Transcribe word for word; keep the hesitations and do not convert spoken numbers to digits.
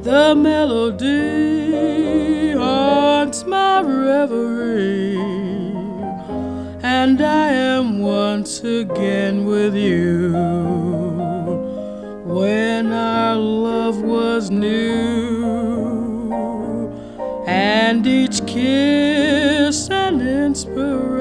The melody haunts my reverie, and I am once again with you. When our love was new, and each kiss an inspiration,